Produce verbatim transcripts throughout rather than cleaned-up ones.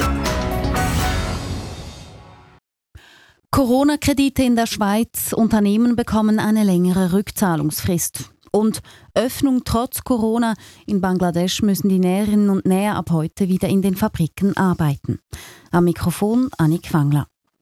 Corona-Kredite in der Schweiz. Unternehmen bekommen eine längere Rückzahlungsfrist. Und Öffnung trotz Corona. In Bangladesch müssen die Näherinnen und Näher ab heute wieder in den Fabriken arbeiten. Am Mikrofon Annik Wangler.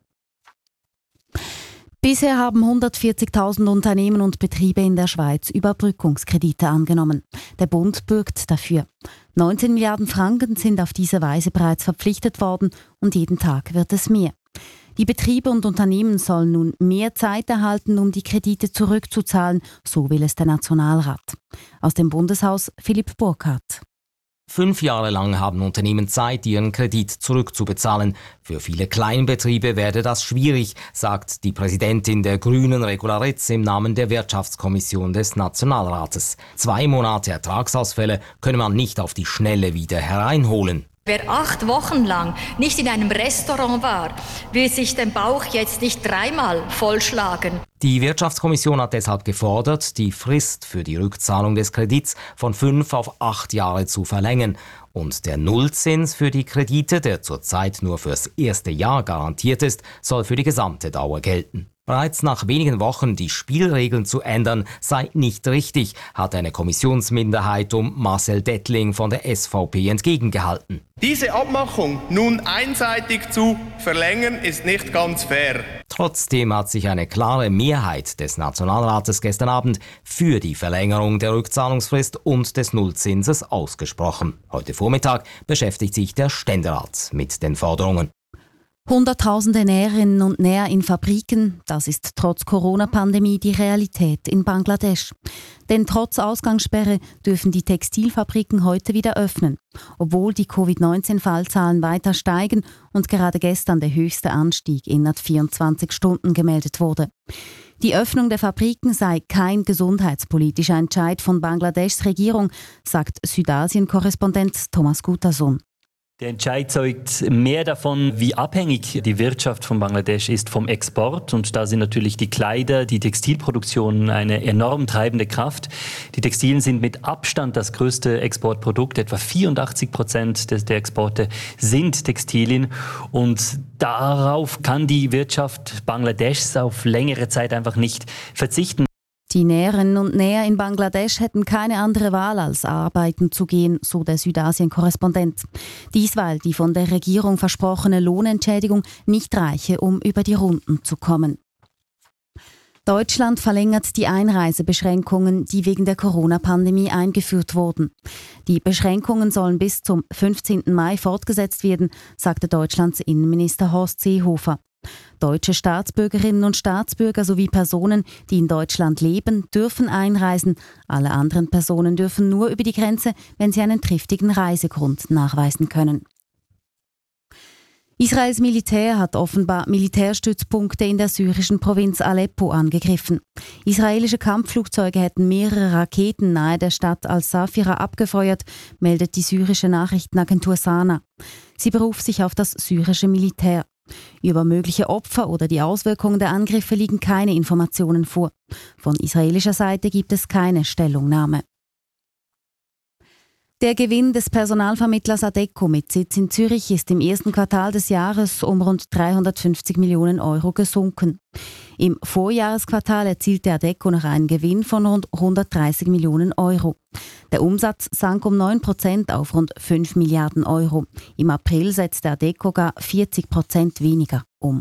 Bisher haben hundertvierzigtausend Unternehmen und Betriebe in der Schweiz Überbrückungskredite angenommen. Der Bund bürgt dafür. neunzehn Milliarden Franken sind auf diese Weise bereits verpflichtet worden und jeden Tag wird es mehr. Die Betriebe und Unternehmen sollen nun mehr Zeit erhalten, um die Kredite zurückzuzahlen, so will es der Nationalrat. Aus dem Bundeshaus Philipp Burkhardt. Fünf Jahre lang haben Unternehmen Zeit, ihren Kredit zurückzubezahlen. Für viele Kleinbetriebe werde das schwierig, sagt die Präsidentin der Grünen Regula Ritz im Namen der Wirtschaftskommission des Nationalrates. Zwei Monate Ertragsausfälle könne man nicht auf die Schnelle wieder hereinholen. Wer acht Wochen lang nicht in einem Restaurant war, will sich den Bauch jetzt nicht dreimal vollschlagen. Die Wirtschaftskommission hat deshalb gefordert, die Frist für die Rückzahlung des Kredits von fünf auf acht Jahre zu verlängern. Und der Nullzins für die Kredite, der zurzeit nur fürs erste Jahr garantiert ist, soll für die gesamte Dauer gelten. Bereits nach wenigen Wochen die Spielregeln zu ändern, sei nicht richtig, hat eine Kommissionsminderheit um Marcel Dettling von der S V P entgegengehalten. Diese Abmachung nun einseitig zu verlängern, ist nicht ganz fair. Trotzdem hat sich eine klare Mehrheit des Nationalrates gestern Abend für die Verlängerung der Rückzahlungsfrist und des Nullzinses ausgesprochen. Heute Vormittag beschäftigt sich der Ständerat mit den Forderungen. Hunderttausende Näherinnen und Näher in Fabriken, das ist trotz Corona-Pandemie die Realität in Bangladesch. Denn trotz Ausgangssperre dürfen die Textilfabriken heute wieder öffnen, obwohl die Covid neunzehn Fallzahlen weiter steigen und gerade gestern der höchste Anstieg innerhalb vierundzwanzig Stunden gemeldet wurde. Die Öffnung der Fabriken sei kein gesundheitspolitischer Entscheid von Bangladeschs Regierung, sagt Südasien-Korrespondent Thomas Gutason. Der Entscheid zeugt mehr davon, wie abhängig die Wirtschaft von Bangladesch ist vom Export. Und da sind natürlich die Kleider, die Textilproduktion eine enorm treibende Kraft. Die Textilien sind mit Abstand das größte Exportprodukt. Etwa vierundachtzig Prozent der Exporte sind Textilien. Und darauf kann die Wirtschaft Bangladeschs auf längere Zeit einfach nicht verzichten. Die Näherinnen und Näher in Bangladesch hätten keine andere Wahl, als arbeiten zu gehen, so der Südasien-Korrespondent. Dies, weil die von der Regierung versprochene Lohnentschädigung nicht reiche, um über die Runden zu kommen. Deutschland verlängert die Einreisebeschränkungen, die wegen der Corona-Pandemie eingeführt wurden. Die Beschränkungen sollen bis zum fünfzehnten Mai fortgesetzt werden, sagte Deutschlands Innenminister Horst Seehofer. Deutsche Staatsbürgerinnen und Staatsbürger sowie Personen, die in Deutschland leben, dürfen einreisen. Alle anderen Personen dürfen nur über die Grenze, wenn sie einen triftigen Reisegrund nachweisen können. Israels Militär hat offenbar Militärstützpunkte in der syrischen Provinz Aleppo angegriffen. Israelische Kampfflugzeuge hätten mehrere Raketen nahe der Stadt Al-Safira abgefeuert, meldet die syrische Nachrichtenagentur Sana. Sie beruft sich auf das syrische Militär. Über mögliche Opfer oder die Auswirkungen der Angriffe liegen keine Informationen vor. Von israelischer Seite gibt es keine Stellungnahme. Der Gewinn des Personalvermittlers Adecco mit Sitz in Zürich ist im ersten Quartal des Jahres um rund dreihundertfünfzig Millionen Euro gesunken. Im Vorjahresquartal erzielte Adecco noch einen Gewinn von rund hundertdreißig Millionen Euro. Der Umsatz sank um neun Prozent auf rund fünf Milliarden Euro. Im April setzte Adecco gar vierzig Prozent weniger um.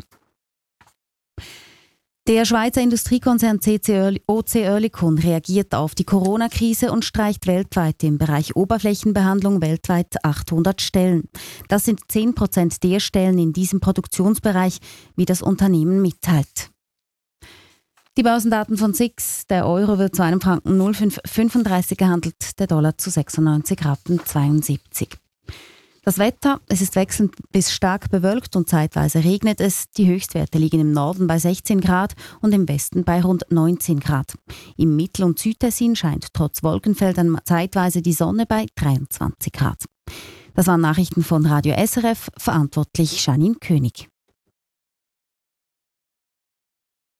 Der Schweizer Industriekonzern O C Oerlikon reagiert auf die Corona-Krise und streicht weltweit im Bereich Oberflächenbehandlung weltweit achthundert Stellen. Das sind zehn Prozent der Stellen in diesem Produktionsbereich, wie das Unternehmen mitteilt. Die Börsendaten von S I X. Der Euro wird zu einem Franken null Komma fünfunddreißig gehandelt, der Dollar zu sechsundneunzig Rappen zweiundsiebzig. Das Wetter, es ist wechselnd bis stark bewölkt und zeitweise regnet es. Die Höchstwerte liegen im Norden bei sechzehn Grad und im Westen bei rund neunzehn Grad. Im Mittel- und Südtessin scheint trotz Wolkenfeldern zeitweise die Sonne bei dreiundzwanzig Grad. Das waren Nachrichten von Radio S R F, verantwortlich Janine König.